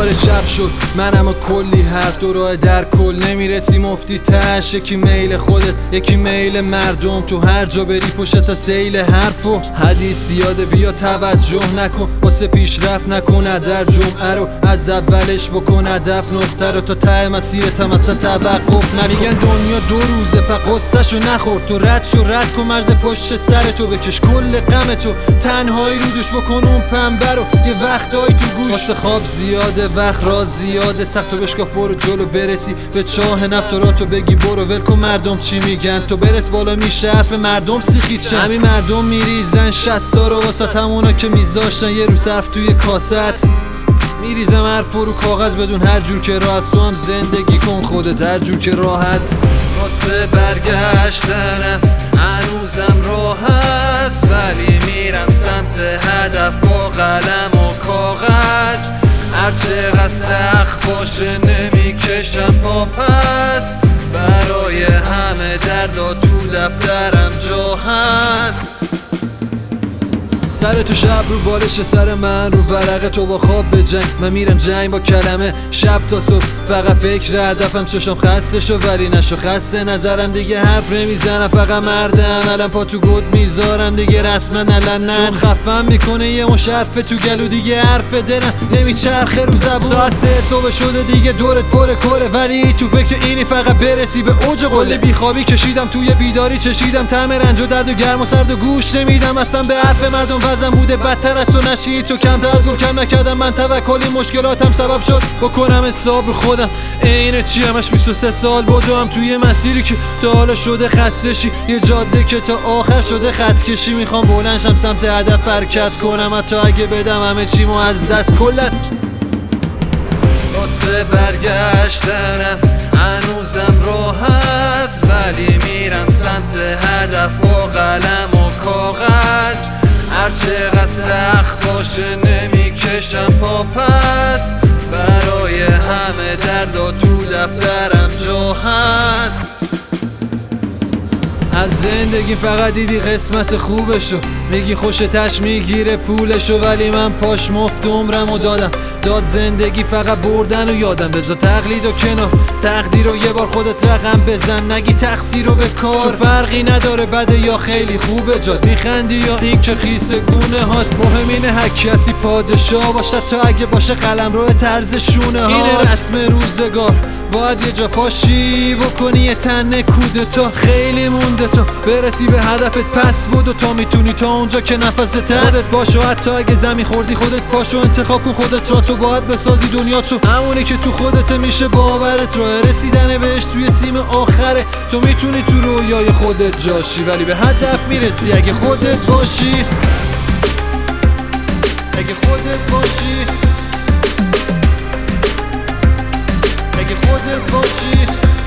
دوباره شب شد منم و کلی حرف دو راه در کل نمیرسی مفتی تش. یکی میل خودت یکی میل مردم، تو هر جا بری پشت تا سیل حرف و حدیث زیاده بیا توجه نکن، واسه پیشرفت نکن در جمعه رو از اولش بکن هدف نقطه رو تا ته مسیرت هم اصلا توقف نمیگن دنیا دو روزه پا قصه‌شو نخور، تو رد کن مرز پشت سرتو بکش کل غمتو تنهایی رو دوش بکن اون پنبه رو یه وقتایی تو گوش. واسه خواب زیاده وقت راز زیاده سخت و بشکاف برو جلو برسی به چاه نفتاراتو بگی برو ول کن مردم چی میگن تو برس بالا میشه حرف مردم سیخید شن. همین مردم میریزن 60 سال واسه همونا که میذاشتن یه روز حرف توی کاست میریزم حرف رو کاغذ بدون هر جور که راه از تو هم زندگی کن خودت هر جور که راحت. واسه برگشتنم هنوزم راه هست ولی میرم سمت هدف با قلم و کاغذ، هرچقدر سخت باشه نمیکشم پا پس، برای همه دردا تو دفترم جا هست. سر تو شب رو بالش سر من رو ورق تو با خواب به جنگ، من میرم جنگ با کلمه شب تا صبح فقط فکر هدفم چشم خسته شو ولی نشو خسته نظرم دیگه حرف نمیزنم فقط مردم الان پا تو گود میذارم دیگه رسما الان چون خفم میکنه یه مشرف تو گلو دیگه حرف دلم نمیچرخه رو زبون. ساعت 3 صبح شده دیگه دورت پر کره ولی تو فکر اینی فقط برسی به اوج قله. بیخوابی کشیدم توی بیداری چشیدم طعم رنج و درد و گرم و سرد و گوش نمیدم اصلا به حرف مردم وزن بوده بدتر از تو نشید تو کمتر از گم کم نکردم من توکلی مشکلاتم سبب شد بکنم حساب رو خودم اینه چی همش 23 سال بودم توی مسیری که تا حالا شده خسته شی یه جاده که تا آخر شده خط کشی میخوام بلنشم سمت هدف حرکت کنم حتی اگه بدم همه چیمو از دست کلا. واسه برگشتنم هنوزم راه هست ولی میرم سمت هدف با قلم و کاغذ، هرچقدر سخت باشه نمیکشم پا پس، برای همه دردا تو دفترم جا هست. از زندگی فقط دیدی قسمت خوبشو میگی خوشتش میگیره پولشو ولی من پاش مفت عمرمو داد زندگی فقط بردن و یادم بذار تقلید و کنار تقدیر رو یه بار خودت رقم بزن نگی تقصیر رو به کار چون فرقی نداره بده یا خیلی خوبه جات میخندی یا این که خیس گونه هات مهم اینه هر کسی پادشاه باشه تا اگه باشه قلم رو طرز شونه هات اینه رسم روزگار باید یه جا پاشی بکنی یه تنه کودتا خیلی مونده تا برسی به هدفت پس بودو تا میتونی تا اونجا که نفست هست خودت باشو حتی اگه زمین خوردی خودت پاشو انتخاب کن خودت را تو باید بسازی دنیا تو همونی که تو خودت میشه باورت راه رسیدن بهش توی سیم آخره تو میتونی تو رویای خودت جاشی ولی به هدف میرسی اگه خودت باشی اگه خودت باشی اگه خودت باشی